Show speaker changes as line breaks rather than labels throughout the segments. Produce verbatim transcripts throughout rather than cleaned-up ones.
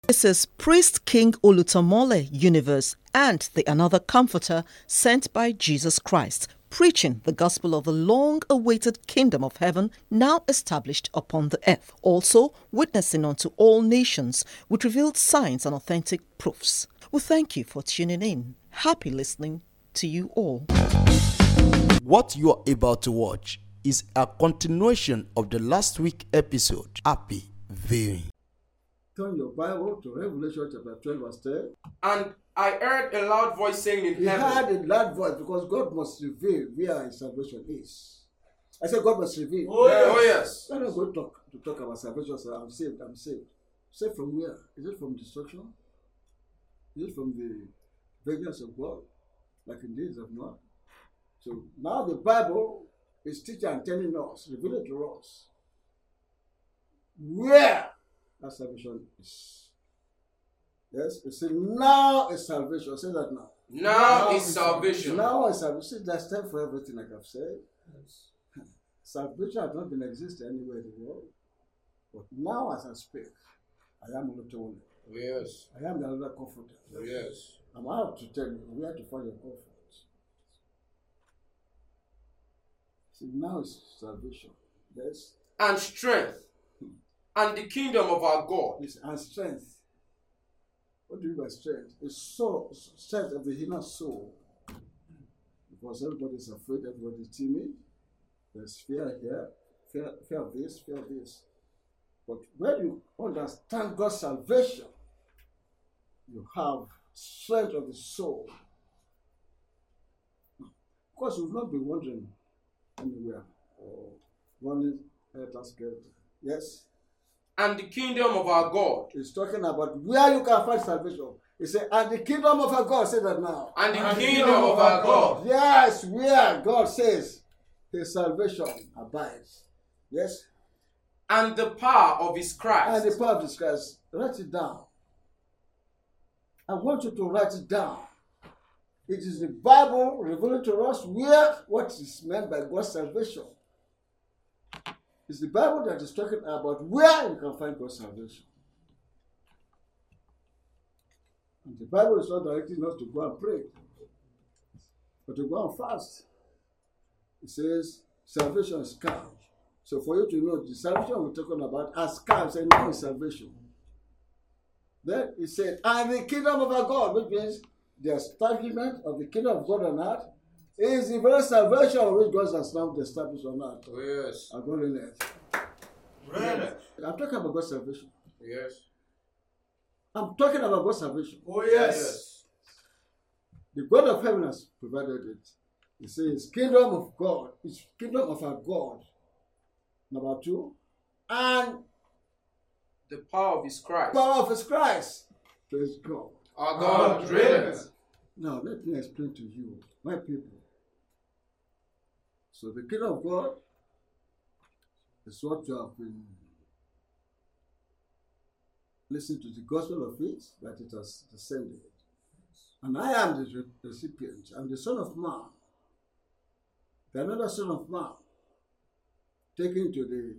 This is Priest King Olutomole Universe and the Another Comforter sent by Jesus Christ, preaching the gospel of the long-awaited kingdom of heaven now established upon the earth, also witnessing unto all nations with revealed signs and authentic proofs. We thank you for tuning in. Happy listening to you all.
What you are about to watch is a continuation of the last week episode. Happy viewing.
Turn your Bible to Revelation chapter twelve verse ten.
And I heard a loud voice saying in
He
heaven.
heard a loud voice because God must reveal where his salvation is. I said God must reveal.
Oh yes. Oh, yes.
I'm not going to talk, to talk about salvation. So I'm saved. I'm saved. Saved from where? Is it from destruction? Is it from the vengeance of God? Like in days of Noah? So now the Bible is teaching and telling us, revealing to us, where that salvation is. Yes, you see, now is salvation. Say that now.
Now, now is salvation.
Now is salvation. See, there's time for everything, like I've said. Yes. Salvation has not been existing anywhere in the world. But now, as I speak, I am Olutomole.
Yes.
I am the Another Comforter.
Yes.
I'm out to tell you where to find your comfort. See, now is salvation. Yes.
And strength. And the kingdom of our God.
Yes, and strength. What do you mean by strength? It's soul, strength of the inner soul. Because everybody is afraid, everybody is timid. There's fear here, fear, fear of this, fear of this. But when you understand God's salvation, you have strength of the soul. Of course, you've not been wandering anywhere or running at us. Yes?
And the kingdom of our God.
He's talking about where you can find salvation. He said, and the kingdom of our God. Say that now.
And the and kingdom, kingdom of our God.
Yes, where God says his salvation abides. Yes?
And the power of his Christ.
And the power of his Christ. Write it down. I want you to write it down. It is the Bible revealing to us where what is meant by God's salvation. It's the Bible that is talking about where you can find God's salvation. And the Bible is not directing us to go and pray, but to go and fast. It says salvation is calm. So for you to know the salvation we're talking about as calm, saying no is salvation. Then it said, and the kingdom of our God, which means the establishment of the kingdom of God on earth, is the very salvation which God has now established on earth.
Oh, yes.
And God in earth.
Right.
I'm talking about God's salvation.
Yes.
I'm talking about God's salvation.
Oh, yes. yes.
The God of heaven has provided it. He says, kingdom of God, it's kingdom of our God. Number two. And
the power of his Christ.
Power of his Christ. Praise God.
Our God reigneth.
Now, let me explain to you, my people. So the kingdom of God is what you have been listening to the gospel of it, that it has descended. And I am the recipient. I'm the Son of Man. The another Son of Man, taken to the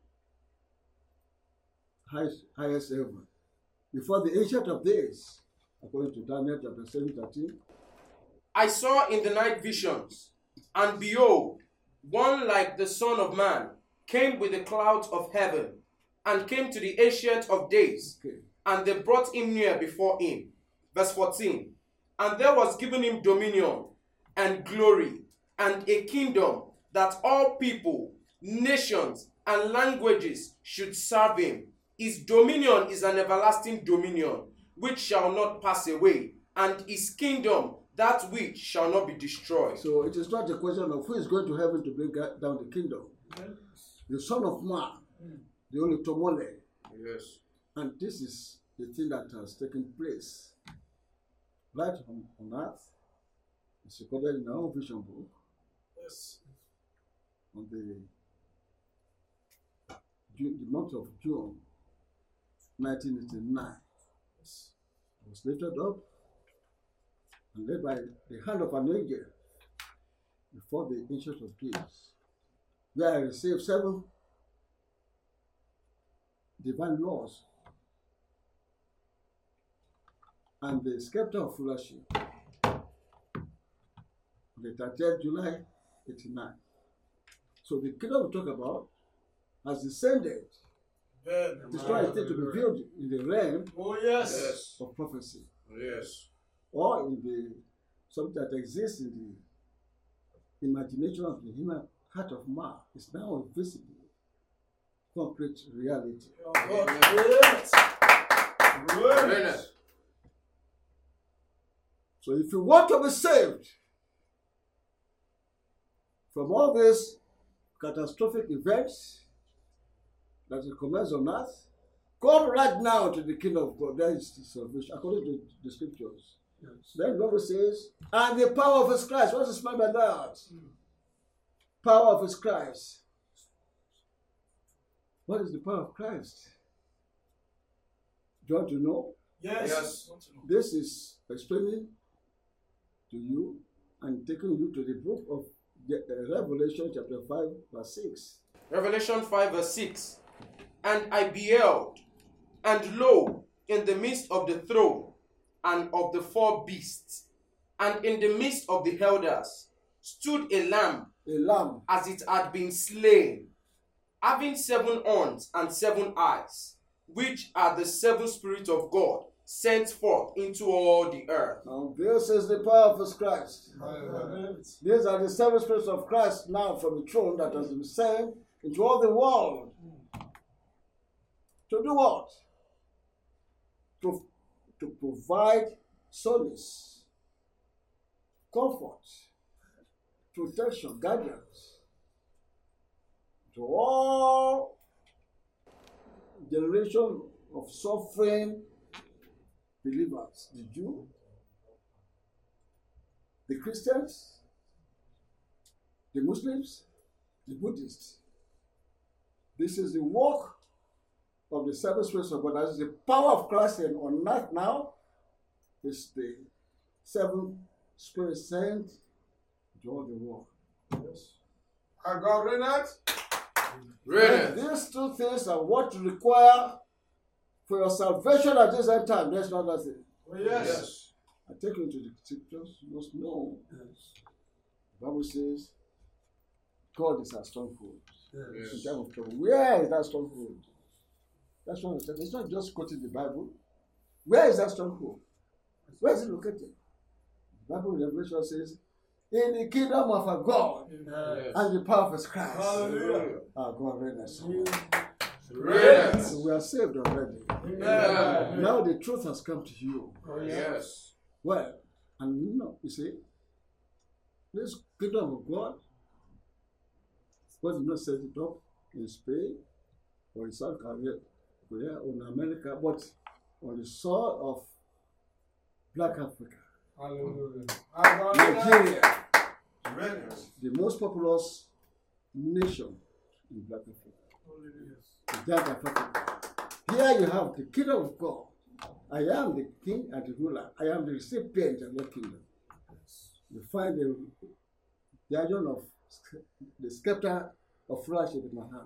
highest, highest heaven. Before the Ancient of Days, according to Daniel chapter seven thirteen.
I saw in the night visions, and behold, one like the Son of Man came with the clouds of heaven, and came to the Ancient of Days, okay. And they brought him near before him. Verse fourteen. And there was given him dominion, and glory, and a kingdom, that all people, nations, and languages should serve him. His dominion is an everlasting dominion, which shall not pass away, and his kingdom that which shall not be destroyed.
So it is not a question of who is going to heaven to bring down the kingdom. Yes. The Son of Man, mm. the Olutomole.
Yes.
And this is the thing that has taken place right on, on earth. It's recorded in our own vision book.
Yes.
On the, June, the month of June, nineteen eighty-nine. Yes. I was lifted up and led by the hand of an angel before the Ancient of Days, where I received seven divine laws and the scepter of rulership. The thirtieth of July, eighty-nine. So the kingdom we talk about has descended. The story is still to be built in the realm
Oh, yes.
Yes.
of prophecy,
Yes.
or in the something that exists in the imagination of the human heart of man. Is now a visible, concrete reality.
Yes.
Amen.
So if you want to be saved from all these catastrophic events that will commence on earth, come right now to the kingdom of God. That is the salvation, according to the scriptures.
Yes.
Then the Bible says, and the power of his Christ. What is meant by that? Mm. Power of his Christ. What is the power of Christ? Do you want to know?
Yes.
Yes.
This is explaining to you and taking you to the book of uh, Revelation chapter five verse six.
Revelation five verse six. And I beheld, and lo, in the midst of the throne, and of the four beasts, and in the midst of the elders, stood a lamb,
A lamb,
as it had been slain, having seven horns and seven eyes, which are the seven spirits of God, sent forth into all the earth.
now this is the power of his Christ.
Amen.
These are the seven spirits of Christ now from the throne that has been sent into all the world. To do what? To, to provide solace, comfort, protection, guidance to all generation of suffering believers, the Jew, the Christians, the Muslims, the Buddhists. This is the work of the seven spirits of God. That is the power of Christ and on earth now is the seven spirits sent to all the world.
Yes. I got Renat.
Read
And these two things are what you require for your salvation at this end time. There's no other thing.
Oh, yes.
Yes.
I take you to the scriptures. You must know.
Yes.
The Bible says God is our stronghold.
Yes.
In time of trouble. Where is that stronghold? That's what I'm saying. It's not just quoting the Bible. Where is that stronghold? Where is it located? The Bible in Revelation says, in the kingdom of our God
Yes.
and the power of his Christ.
Hallelujah.
Our God reigns.
Read
So we are saved already.
Amen.
Now the truth has come to you.
Oh, yes.
Yes.
Well, and you know, you see, this kingdom of God, God did not set it up in Spain or in South Korea, Korea or in America, but on the soil of Black Africa,
Hallelujah. I got Renat.
Nigeria,
Renat.
the most populous nation in Black Africa, the Giant of Africa. Here you have the kingdom of God. I am the king and the ruler. I am the recipient of your kingdom. You find the, the iron of the scepter of rulership in my hand.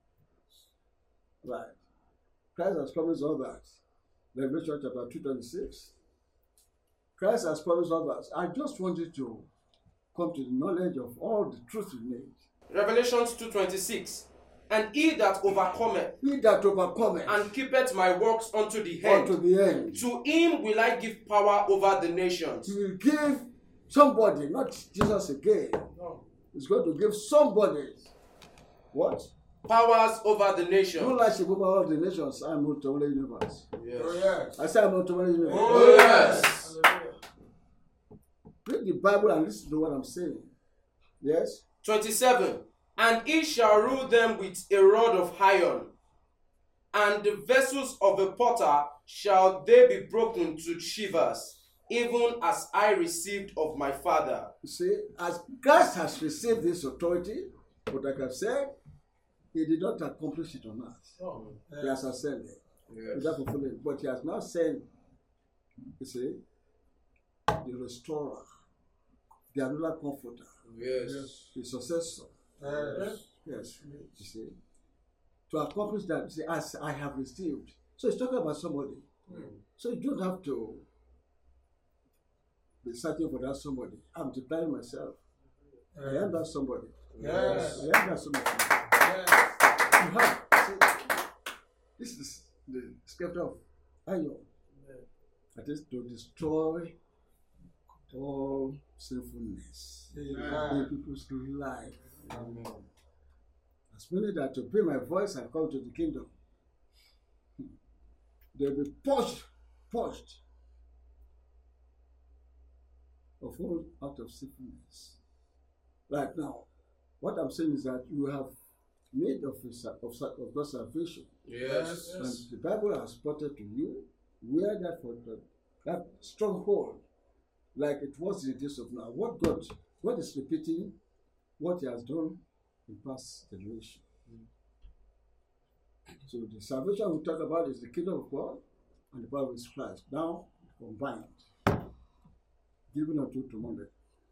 Right. Christ has promised all that. Revelation chapter two twenty-six. Christ has promised all that. I just want you to come to the knowledge of all the truth you need.
Revelations two twenty-six. And he that overcometh
He that overcometh
and keepeth my works unto the end,
unto the end,
to him will I give power over the nations.
he will give somebody, not Jesus again.
No.
He's going to give somebody what?
Powers over the nations.
Rulership over all the nations. I'm Multimodal Universe.
Oh,
Yes.
yes.
I say I'm Multimodal Universe.
Oh, yes. Hallelujah.
Read the Bible and listen to what I'm saying. Yes?
twenty-seven. And he shall rule them with a rod of iron, and the vessels of the potter shall they be broken to shivers, even as I received of my Father.
You see, as Christ has received this authority, but like I've said, he did not accomplish it on earth.
Oh,
He has ascended.
Yes.
Without fulfilling it. But he has now sent, you see, the restorer, the another comforter,
Yes.
the successor.
yes.
Yes, you see. To accomplish that, you see, as I have received. So he's talking about somebody.
Mm.
So you don't have to be searching for that somebody. I'm preparing myself. I am that somebody.
Yes.
I am that somebody.
Yes.
You have, see, this is the scripture of iron. That is to destroy all sinfulness in people's life.
Amen.
As many that obey my voice and come to the kingdom, they'll be purged, purged of all out of sinfulness. Right now, what I'm saying is that you have made of, his, of, of God's salvation.
Yes.
And the Bible has spotted to you where that for the, that stronghold, like it was in the days of now. What God, God is repeating what He has done in past generation. So the salvation we talk about is the kingdom of God and the power of His Christ. Now combined, given unto tomorrow.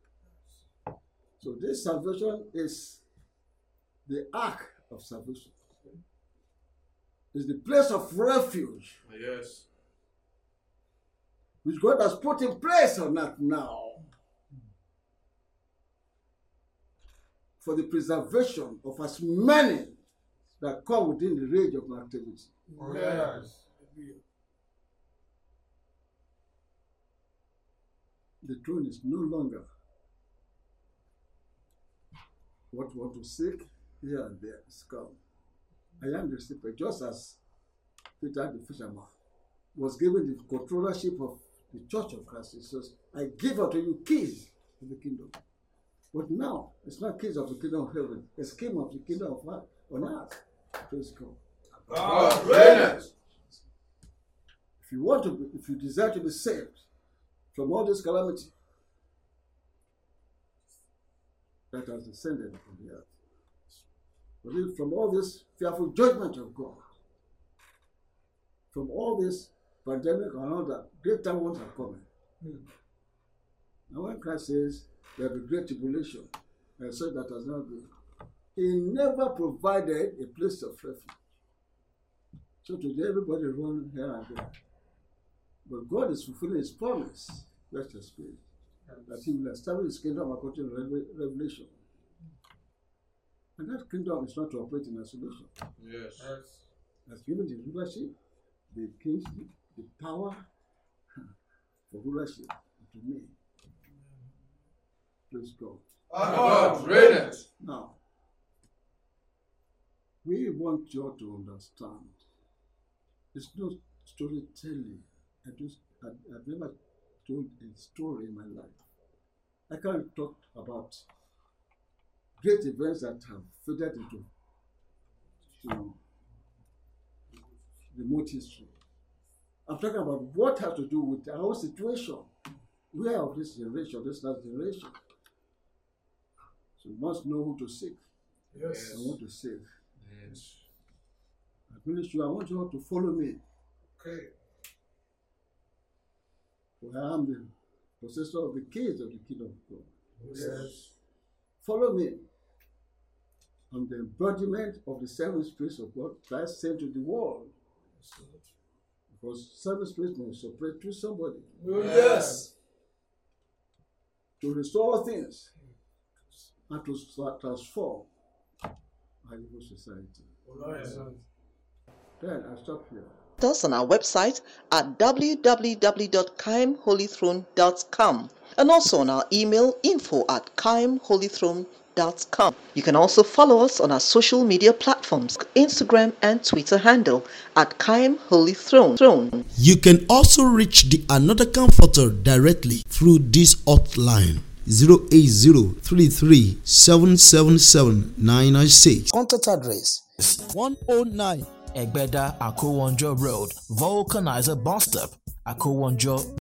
So this salvation is the ark of salvation. It's the place of refuge
Yes.
which God has put in place on earth now for the preservation of as many that come within the range of my activity.
Yes.
The throne is no longer what you want to seek here and there. It's come. I am the recipient, just as Peter the fisherman was given the controllership of the church of Christ. He says, I give unto you keys of the kingdom. But now, it's not keys of the kingdom of heaven, it's keys of the kingdom of earth, on earth. Praise God.
God, brilliant.
If you want to be, if you desire to be saved from all this calamity that has descended upon the earth, from all this fearful judgment of God, from all this pandemic and all that, greater ones are coming. Hmm. Now when Christ says there will be great tribulation, and such that has not been, He never provided a place of refuge. So today everybody run here and there. But God is fulfilling His promise, rest His spirit, that He will establish His kingdom according to Revelation. And that kingdom is not to operate in isolation.
Yes.
Has given the rulership, the kingship, the power for rulership to me. Praise God.
God, brilliant.
Now, we want you to understand. It's not storytelling. I just, I, I've never told a story in my life. I can't talk about great events that have faded into, you know, remote history. I'm talking about what has to do with our situation. We are of this generation, this last generation. So you must know who to seek.
Yes.
And who to save.
Yes.
I finish you. I want you all to follow me.
Okay.
For I am the possessor of the keys of the kingdom of God.
Yes.
Follow me on the embodiment of the seven spirits of God Christ sent to the world. Because seven spirits must operate through somebody
Yes.
to restore things and to transform our evil society.
Yes.
Then I stop here.
Us on our website at w w w dot kaim holy throne dot com and also on our email info at kaim holy throne dot com. You can also follow us on our social media platforms, Instagram and Twitter handle at Kaim Holy Throne. Throne.
You can also reach the Another Comforter directly through this hotline zero eight zero three three seven seven seven nine nine six.
Contact address
one oh nine
Egbeda Akowonjo Road, Vulcanizer Bus Stop, Akowonjo,